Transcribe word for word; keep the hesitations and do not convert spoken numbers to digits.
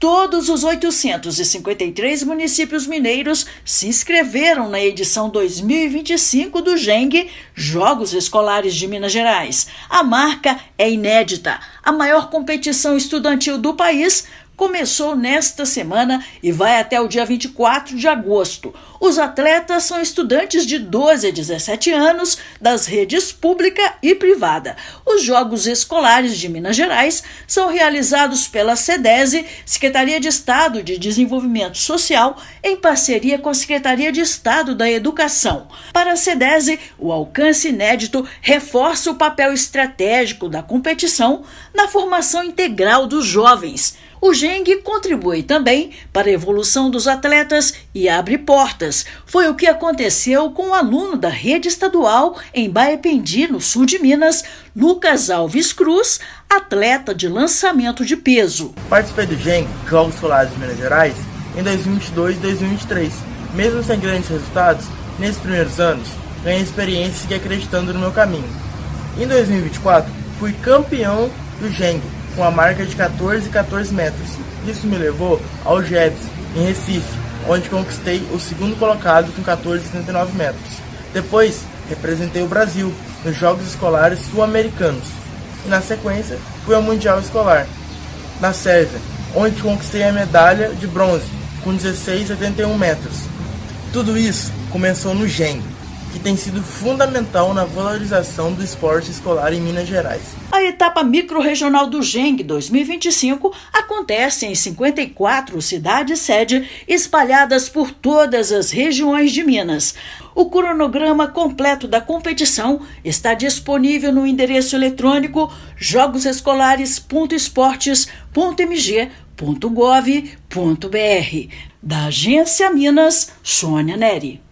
Todos os oitocentos e cinquenta e três municípios mineiros se inscreveram na edição dois mil e vinte e cinco do GENG, Jogos Escolares de Minas Gerais. A marca é inédita. A maior competição estudantil do país começou nesta semana e vai até o dia vinte e quatro de agosto. Os atletas são estudantes de doze a dezessete anos das redes pública e privada. Os Jogos Escolares de Minas Gerais são realizados pela SEDESE, Secretaria de Estado de Desenvolvimento Social, em parceria com a Secretaria de Estado da Educação. Para a SEDESE, o alcance inédito reforça o papel estratégico da competição na formação integral dos jovens. O GENG contribui também para a evolução dos atletas e abre portas. Foi o que aconteceu com o aluno da rede estadual em Baependi, no sul de Minas, Lucas Alves Cruz, atleta de lançamento de peso. Participei do GENG, Jogos Escolares de Minas Gerais, em dois mil e vinte e dois e dois mil e vinte e três. Mesmo sem grandes resultados, nesses primeiros anos, ganhei experiência e segui acreditando no meu caminho. Em dois mil e vinte e quatro, fui campeão do GENG, com a marca de quatorze e quatorze metros. Isso me levou ao GEBS, em Recife, onde conquistei o segundo colocado com quatorze e setenta e nove metros. Depois, representei o Brasil nos Jogos Escolares Sul-Americanos. E na sequência, fui ao Mundial Escolar, na Sérvia, onde conquistei a medalha de bronze, com dezesseis e setenta e um metros. Tudo isso começou no GENG, que tem sido fundamental na valorização do esporte escolar em Minas Gerais. A etapa microrregional do GENG dois mil e vinte e cinco acontece em cinquenta e quatro cidades-sede espalhadas por todas as regiões de Minas. O cronograma completo da competição está disponível no endereço eletrônico jogosescolares ponto esportes ponto m g ponto gov ponto b r. Da Agência Minas, Sônia Neri.